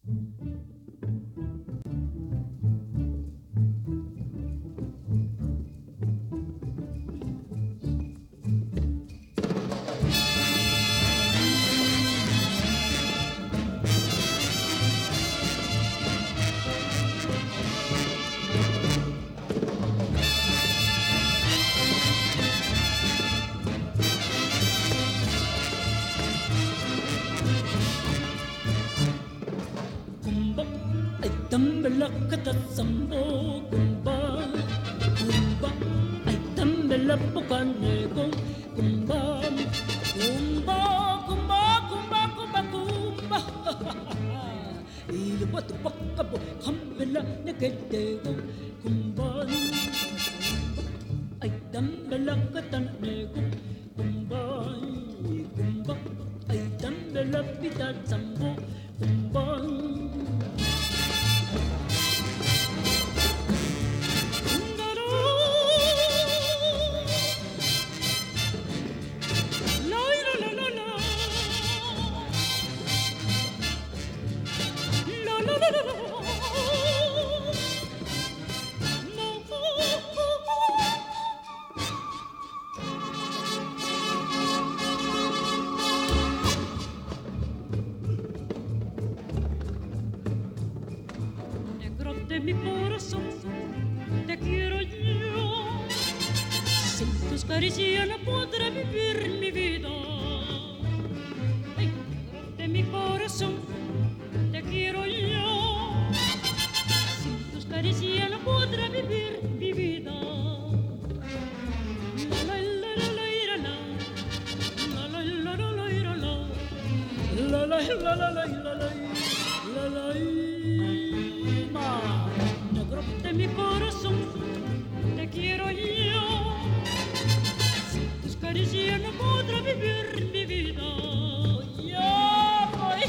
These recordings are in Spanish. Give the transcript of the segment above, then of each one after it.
Tambelakata sambo kumba kumba ay tambela pokanego kumba kumba kumba kumba kumba kumba ilo batu pakabo kambela neketego kumba ay tambelakata nego kumba kumba ay tambela pita sambo kumba De mi corazón te quiero yo. Sin tus caricias no podré vivir mi vida. Ay, de mi corazón te quiero yo. Sin tus caricias no podré vivir mi vida. La la la la la la la la la la la la la la la la la la negro de mi corazón te quiero yo. Sin tus caricias no podré vivir mi vida. Ya voy.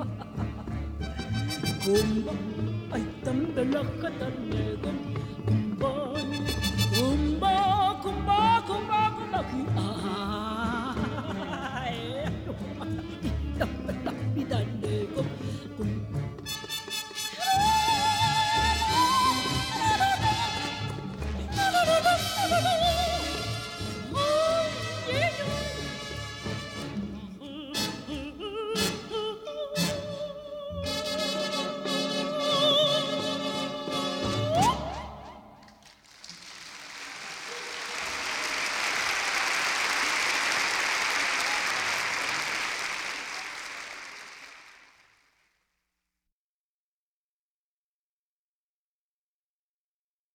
Kumba ay tambelakata nego